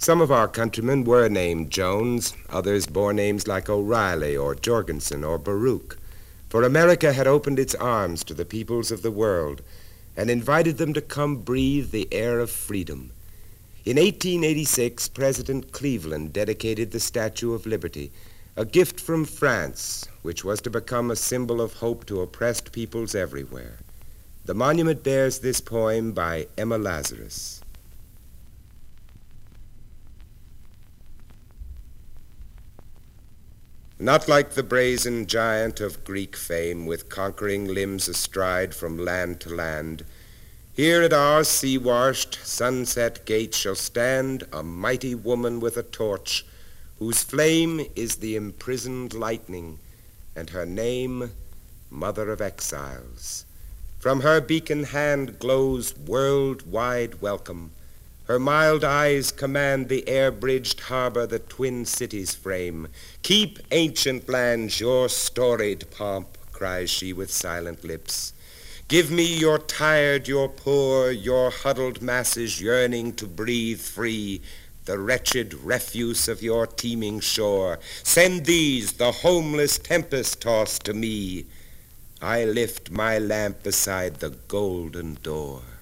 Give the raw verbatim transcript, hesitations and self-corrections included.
Some of our countrymen were named Jones, others bore names like O'Reilly or Jorgensen or Baruch, for America had opened its arms to the peoples of the world and invited them to come breathe the air of freedom. In eighteen eighty-six, President Cleveland dedicated the Statue of Liberty, a gift from France, which was to become a symbol of hope to oppressed peoples everywhere. The monument bears this poem by Emma Lazarus. Not like the brazen giant of Greek fame, with conquering limbs astride from land to land, here at our sea-washed, sunset gate shall stand a mighty woman with a torch, whose flame is the imprisoned lightning, and her name, Mother of Exiles. From her beacon hand glows world-wide welcome. Her mild eyes command the air-bridged harbor the twin cities frame. Keep, ancient lands, your storied pomp, cries she with silent lips. Give me your tired, your poor, your huddled masses yearning to breathe free, the wretched refuse of your teeming shore. Send these, the homeless tempest-tossed, to me. I lift my lamp beside the golden door.